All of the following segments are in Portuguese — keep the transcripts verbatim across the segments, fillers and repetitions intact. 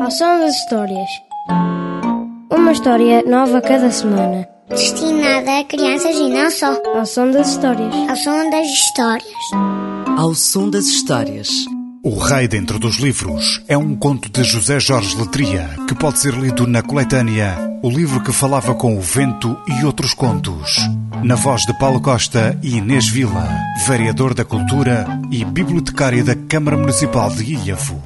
Ao som das histórias. Uma história nova cada semana. Destinada a crianças e não só. Ao som das histórias. Ao som das histórias. Ao som das histórias. O Rei Dentro dos Livros é um conto de José Jorge Letria que pode ser lido na coletânea O Livro que Falava com o Vento e Outros Contos. Na voz de Paulo Costa e Inês Vila, vereador da Cultura e bibliotecária da Câmara Municipal de Ilhavo.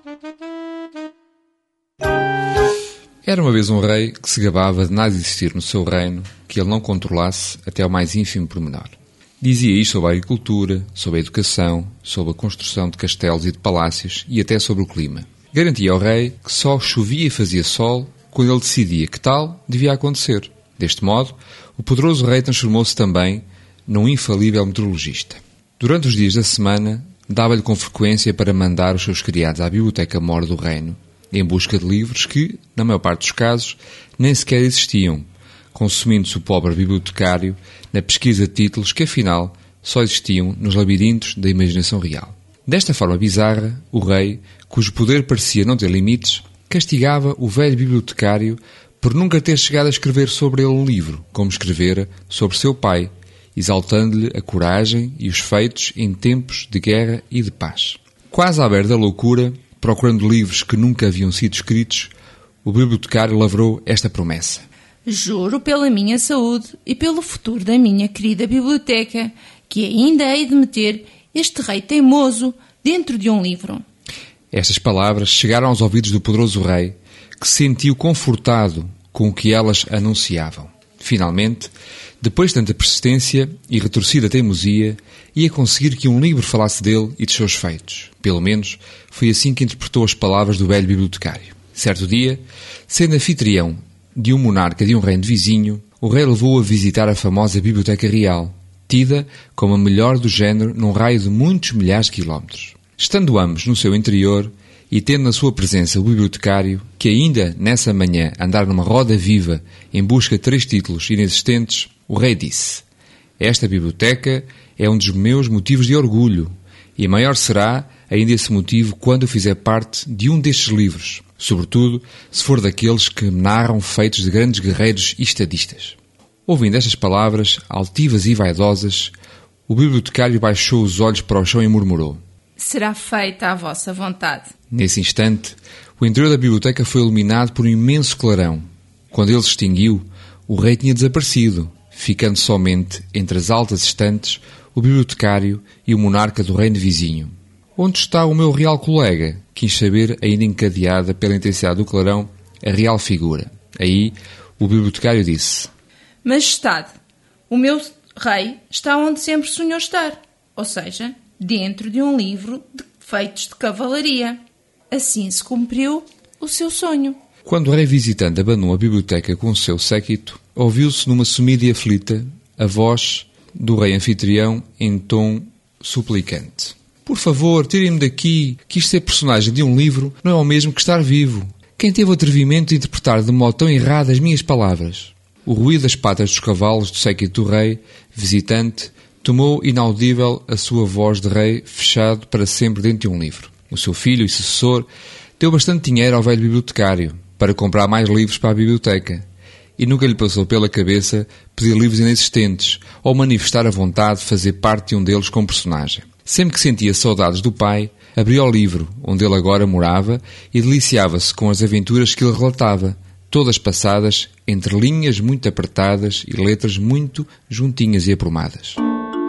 Era uma vez um rei que se gabava de nada existir no seu reino que ele não controlasse até ao mais ínfimo pormenor. Dizia isto sobre a agricultura, sobre a educação, sobre a construção de castelos e de palácios e até sobre o clima. Garantia ao rei que só chovia e fazia sol quando ele decidia que tal devia acontecer. Deste modo, o poderoso rei transformou-se também num infalível meteorologista. Durante os dias da semana, dava-lhe com frequência para mandar os seus criados à biblioteca mor do reino, em busca de livros que, na maior parte dos casos, nem sequer existiam, consumindo-se o pobre bibliotecário na pesquisa de títulos que, afinal, só existiam nos labirintos da imaginação real. Desta forma bizarra, o rei, cujo poder parecia não ter limites, castigava o velho bibliotecário por nunca ter chegado a escrever sobre ele um livro, como escrevera sobre seu pai, exaltando-lhe a coragem e os feitos em tempos de guerra e de paz. Quase à beira da loucura, procurando livros que nunca haviam sido escritos, o bibliotecário lavrou esta promessa. Juro pela minha saúde e pelo futuro da minha querida biblioteca que ainda hei de meter este rei teimoso dentro de um livro. Estas palavras chegaram aos ouvidos do poderoso rei, que se sentiu confortado com o que elas anunciavam. Finalmente, depois de tanta persistência e retorcida teimosia, ia conseguir que um livro falasse dele e de seus feitos. Pelo menos, foi assim que interpretou as palavras do velho bibliotecário. Certo dia, sendo anfitrião de um monarca de um reino vizinho, o rei levou-o a visitar a famosa Biblioteca Real, tida como a melhor do género num raio de muitos milhares de quilómetros. Estando ambos no seu interior e tendo na sua presença o bibliotecário, que ainda nessa manhã andara numa roda viva em busca de três títulos inexistentes, o rei disse: esta biblioteca é um dos meus motivos de orgulho, e maior será ainda esse motivo quando eu fizer parte de um destes livros, sobretudo se for daqueles que narram feitos de grandes guerreiros e estadistas. Ouvindo estas palavras, altivas e vaidosas, o bibliotecário baixou os olhos para o chão e murmurou: será feita a vossa vontade. Nesse instante, o interior da biblioteca foi iluminado por um imenso clarão. Quando ele se extinguiu, o rei tinha desaparecido, ficando somente entre as altas estantes o bibliotecário e o monarca do reino vizinho. Onde está o meu real colega? Quis saber, ainda encadeada pela intensidade do clarão, a real figura. Aí, o bibliotecário disse: Majestade, o meu rei está onde sempre sonhou estar, ou seja, dentro de um livro de feitos de cavalaria. Assim se cumpriu o seu sonho. Quando o rei visitante abandonou a biblioteca com o seu séquito, ouviu-se numa sumida e aflita a voz do rei anfitrião em tom suplicante. Por favor, tirem-me daqui, que isto ser personagem de um livro não é o mesmo que estar vivo. Quem teve o atrevimento de interpretar de modo tão errado as minhas palavras? O ruído das patas dos cavalos do séquito do rei, visitante, tomou inaudível a sua voz de rei fechado para sempre dentro de um livro. O seu filho e sucessor deu bastante dinheiro ao velho bibliotecário para comprar mais livros para a biblioteca, e nunca lhe passou pela cabeça pedir livros inexistentes ou manifestar a vontade de fazer parte de um deles como personagem. Sempre que sentia saudades do pai, abria o livro, onde ele agora morava, e deliciava-se com as aventuras que ele relatava, todas passadas entre linhas muito apertadas e letras muito juntinhas e aprumadas.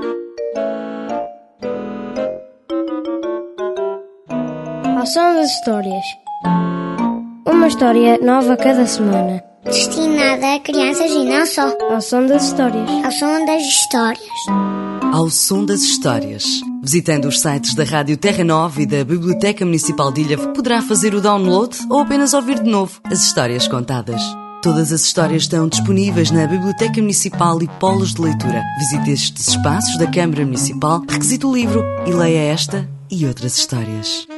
Ao som das histórias. Uma história nova cada semana. Destinada a crianças e não só. Ao som das histórias. Ao som das histórias. Ao som das histórias. Visitando os sites da Rádio Terra Nova e da Biblioteca Municipal de Ilhavo, poderá fazer o download ou apenas ouvir de novo as histórias contadas. Todas as histórias estão disponíveis na Biblioteca Municipal e Polos de Leitura. Visite estes espaços da Câmara Municipal, requisite o livro e leia esta e outras histórias.